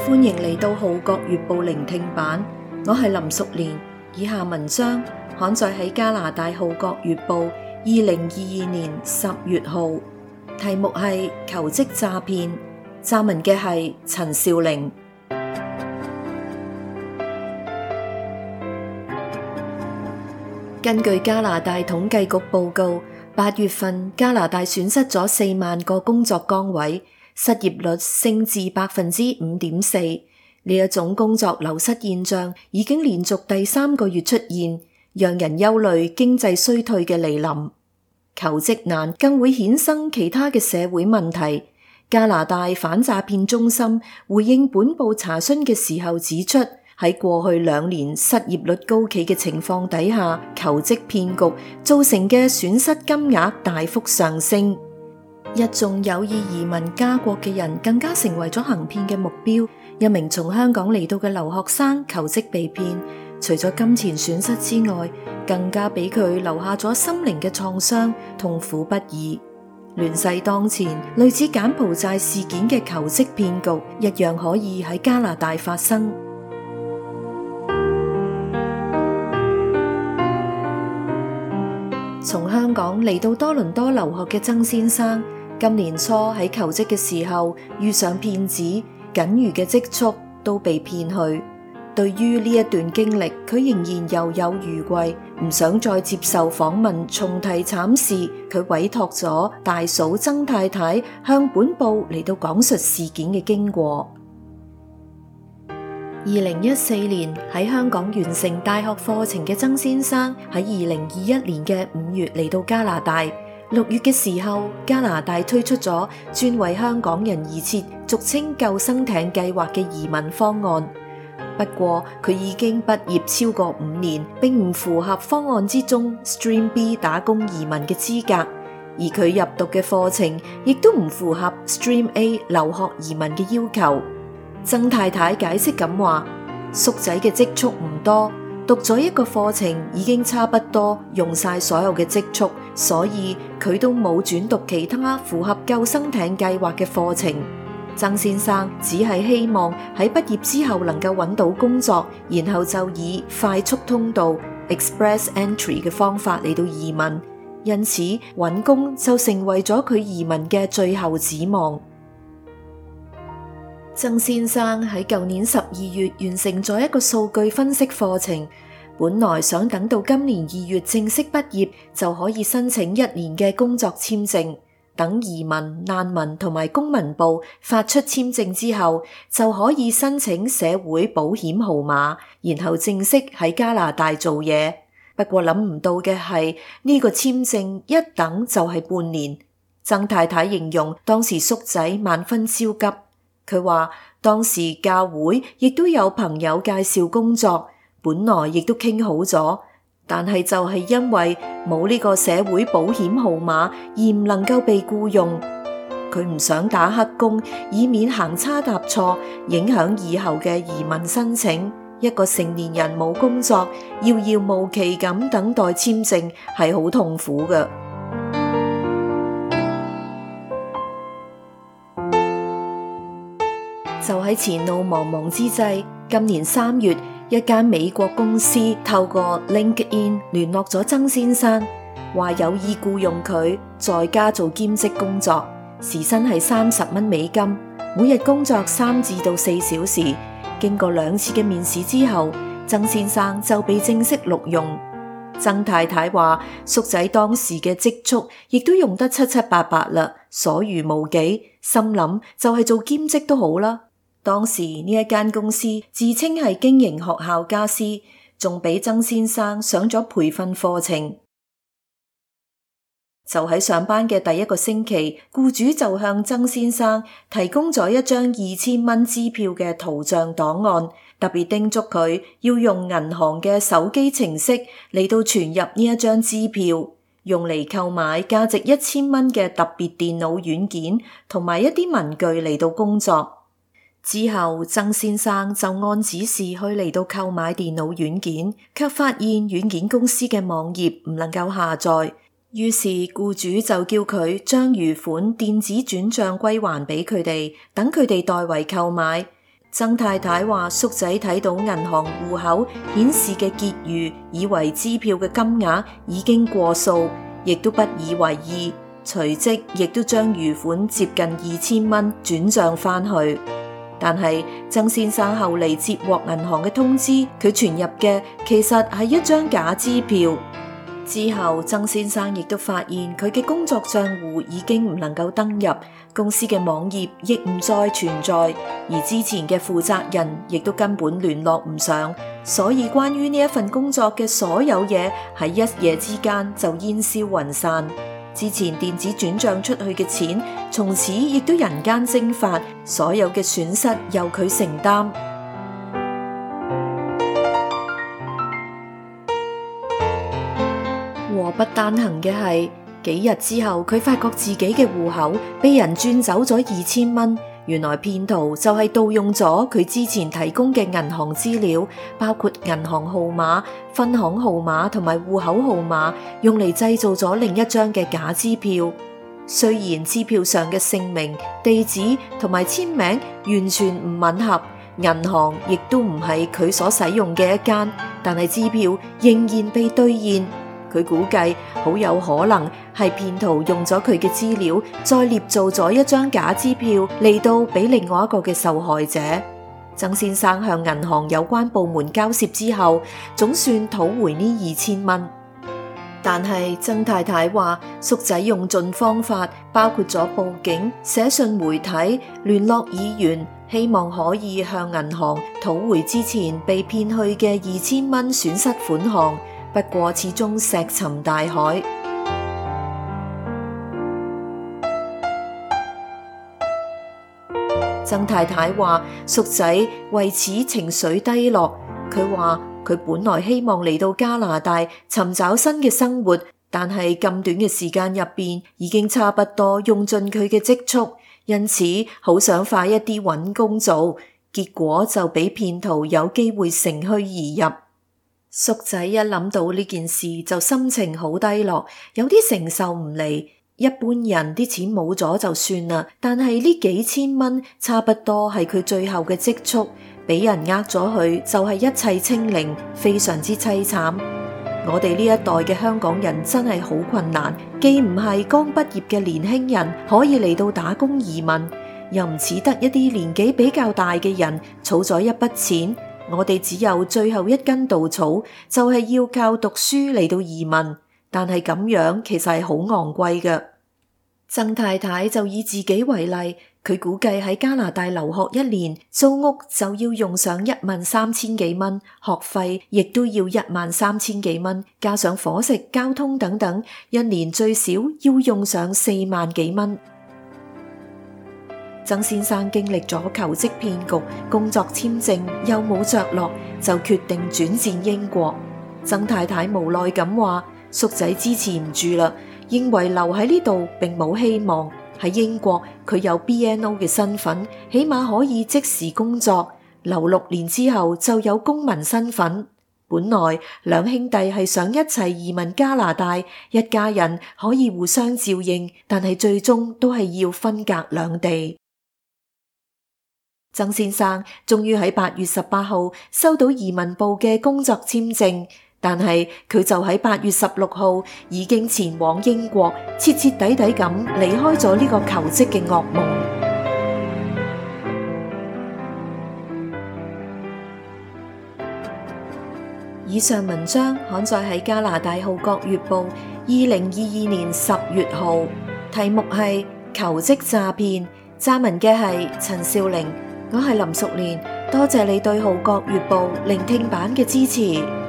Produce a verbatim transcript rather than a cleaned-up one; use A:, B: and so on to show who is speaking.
A: 歡迎嚟到《號角月報》聆聽版，我係林淑蓮。以下文章刊載喺加拿大《號角月報》二零二二年十月號，題目係求職詐騙，撰文嘅係陳少玲。根據加拿大統計局報告，八月份加拿大損失咗四萬個工作崗位，失業率升至百分之五點四。呢一種工作流失現象已經連續第三個月出現，讓人憂慮經濟衰退嘅來臨。求職難更會衍生其他嘅社會問題。加拿大反詐騙中心回應本報查詢嘅時候指出，喺過去兩年失業率高企嘅情況底下，求職騙局造成嘅損失金額大幅上升。一眾有意移民加國嘅人更加成為咗行騙嘅目標。一名從香港嚟到嘅留學生求職被騙，除咗金錢損失之外，更加俾佢留下咗心靈嘅創傷，痛苦不已。亂世當前，類似柬埔寨事件嘅求職騙局一樣可以喺加拿大發生。從香港嚟到多倫多留學嘅曾先生，今年初喺求職嘅時候遇上騙子，僅餘嘅積蓄都被騙去。對於呢一段經歷，佢仍然猶有餘悸，唔想再接受訪問重提慘事。佢委託咗大嫂曾太太向本報嚟到講述事件嘅經過。二零一四年喺香港完成大學課程嘅曾先生喺二零二一年嘅五月嚟到加拿大。六月嘅時候，加拿大推出咗專為香港人而設俗稱救生艇計劃嘅移民方案。不過佢已經畢業超過五年，並唔符合方案之中 Stream B 打工移民嘅資格，而佢入讀嘅課程亦都唔符合 Stream A 留學移民嘅要求。曾太太解釋咁話：叔仔嘅積蓄唔多，讀咗一個課程已經差不多用晒所有嘅積蓄，所以佢都冇轉讀其他符合救生艇計劃嘅課程。曾先生只係希望喺畢業之後能夠揾到工作，然後就以快速通道 Express Entry 嘅方法嚟到移民，因此揾工就成為咗佢移民嘅最後指望。曾先生喺舊年十二月完成咗一個數據分析課程，本來想等到今年二月正式畢業就可以申請一年嘅工作簽證，等移民、難民同埋公民部發出簽證之後，就可以申請社會保險號碼，然後正式喺加拿大做嘢。不過諗唔到嘅係呢個簽證一等就係半年。曾太太形容當時叔仔萬分焦急。佢話當時教會亦都有朋友介紹工作，本來亦都傾好咗，但係就係因為冇呢個社會保險號碼而唔能夠被僱用。佢唔想打黑工，以免行差踏錯，影響以後嘅移民申請。一個成年人冇工作，遙遙無期咁等待簽證，係好痛苦嘅。就喺前路茫茫之際，今年三月，一間美國公司透過 LinkedIn 聯絡咗曾先生，話有意僱用佢在家做兼職工作，時薪係三十蚊美金，每日工作三至到四小時。經過兩次嘅面試之後，曾先生就被正式錄用。曾太太話，叔仔當時嘅積蓄亦都用得七七八八啦，所餘無幾，心諗就係做兼職都好啦。當時呢一間公司自稱係經營學校家私，仲俾曾先生上咗培訓課程。就喺上班嘅第一個星期，僱主就向曾先生提供咗一張二千蚊支票嘅圖像檔案，特別叮囑佢要用銀行嘅手機程式嚟到存入呢一張支票，用嚟購買價值一千蚊嘅特別電腦軟件同埋一啲文具嚟到工作。之後，曾先生就按指示去嚟到購買電腦軟件，卻發現軟件公司嘅網頁唔能夠下載。於是僱主就叫佢將餘款電子轉賬歸還俾佢哋，等佢哋代為購買。 曾太太話叔仔睇到銀行戶口顯示嘅結餘，以為支票嘅金額已經過數，亦都不以為意，隨即亦都將餘款接近二千蚊轉賬返去。但係曾先生後嚟接獲銀行嘅通知，佢存入嘅其實係一張假支票。之後曾先生亦都發現佢嘅工作賬戶已經唔能夠登入，公司嘅網頁亦唔再存在，而之前嘅負責人亦都根本聯絡唔上，所以關於呢一份工作嘅所有嘢喺一夜之間就煙消雲散。之前電子轉賬出去嘅錢，從此亦都人間蒸發，所有嘅損失由佢承擔。禍不單行嘅係，幾日之後佢發覺自己嘅戶口被人轉走咗二千蚊，原來騙徒就係盜用咗佢之前提供嘅銀行資料，包括銀行號碼、分行號碼同埋戶口號碼，用嚟製造咗另一張嘅假支票。雖然支票上嘅姓名、地址同埋簽名完全唔吻合，銀行亦都唔係佢所使用嘅一間，但係支票仍然被兌現。佢估計好有可能係騙徒用咗佢嘅資料，再捏造咗一張假支票嚟到俾另外一個嘅受害者。曾先生向銀行有關部門交涉之後，總算討回呢二千蚊。但係曾太太話，叔仔用盡方法，包括咗報警、寫信媒體、聯絡議員，希望可以向銀行討回之前被騙去嘅二千蚊損失款項。不過始終石沉大海。曾太太話叔仔為此情緒低落，佢話佢本來希望嚟到加拿大尋找新嘅生活，但係咁短嘅時間入邊已經差不多用盡佢嘅積蓄，因此好想快一啲揾工做，結果就俾騙徒有機會乘虛而入。叔仔一諗到呢件事就心情好低落，有啲承受唔嚟。一般人啲錢冇咗就算啦，但係呢幾千蚊差不多係佢最後嘅積蓄，俾人呃咗去就係一切清零，非常之淒慘。我哋呢一代嘅香港人真係好困難，既唔係剛畢業嘅年輕人可以嚟到打工移民，又唔似得一啲年紀比較大嘅人儲咗一筆錢。我哋只有最後一根稻草，就係要靠讀書嚟到移民，但係咁樣其實係好昂貴嘅。曾太太就以自己為例，佢估計喺加拿大留學一年，租屋就要用上一萬三千幾蚊，學費亦都要一萬三千幾蚊，加上伙食、交通等等，一年最少要用上四萬幾蚊。曾先生經歷咗求職騙局，工作簽證又冇着落，就決定轉戰英國。曾太太無奈咁話：叔仔支持唔住啦，認為留喺呢度並冇希望。喺英國佢有 B N O 嘅身份，起碼可以即時工作，留六年之後就有公民身份。本來兩兄弟係想一齊移民加拿大，一家人可以互相照應，但係最終都係要分隔兩地。曾先生終於喺八月十八號收到移民部嘅工作簽證，但係佢就喺八月十六號已經前往英國，徹徹底底咁離開咗呢個求職嘅噩夢。以上文章刊載喺加拿大《號角月報》二零二二年十月號，題目係求職詐騙，撰文嘅係陳少玲。我係林淑蓮，多謝你對《號角月報》聆聽版嘅支持。